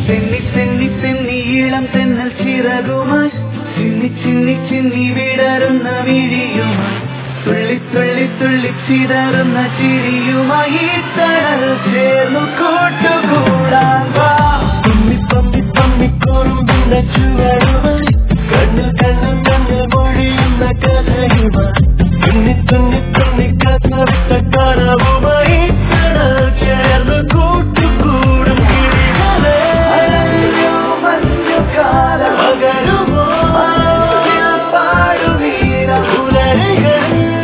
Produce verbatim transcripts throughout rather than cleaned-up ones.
തെന്നി തെന്നി തെന്നി ഇളം തെന്നൽ ചിറകുമായി ചിന്നി ചിന്നി ചിന്നി വിടരുന്ന വിഴിയുമായി തുള്ളി തുള്ളി തുള്ളി ചിതറുന്ന ചിരിയുമായി തണൽ ചേർന്നു കൂട്ടുകൂടാൻ വാ. പമ്മി പമ്മി പമ്മിക്കോറുമ്പിന്റെ ചുവടുമായി കണ്ണിൽ കണ്ണിൽ കണ്ണിൽ മൊഴിയുന്ന കഥയുമായി തുന്നി തുന്നി തുന്നി കഥവിട്ട കനവുമായി തണൽ ചേർന്നു കൂട്ടുകൂടും കിളികളെ മഞ്ഞുകാലം പകരുമോ പാടുവീര പുലരികൾ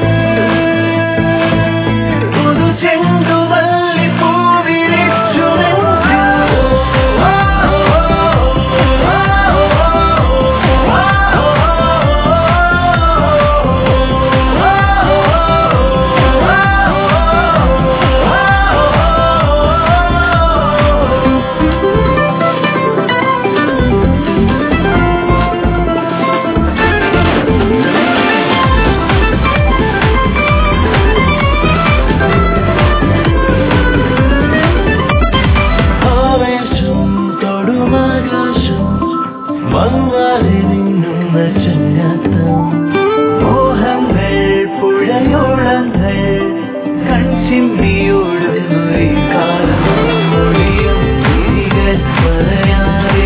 മോഹങ്ങൾ പുഴയോളങ്ങൾ കൺചിമ്മിയോടുന്നു ഈ കാലം മൊഴിയും തിരികൾ പറയാതെ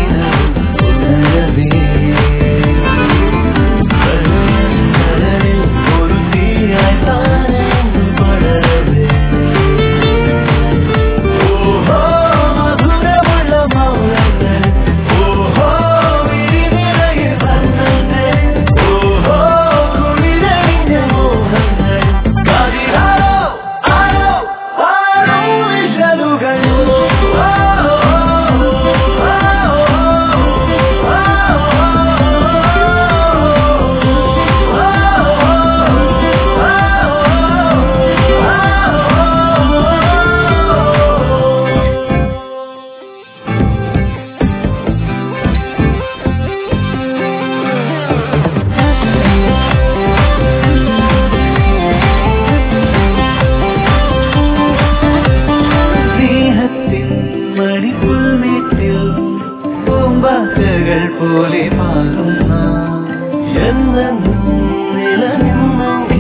ഉണരവേ കടലിൽ ഒരു തീയായി താനെന്ന് പടരവേ. ഓഹോ മധുരമുള്ള മൗനങ്ങൾ ഓഹോ പൂമ്പാറ്റകൾ പോലെ മാറുന്ന എന്നും നിലനിന്നും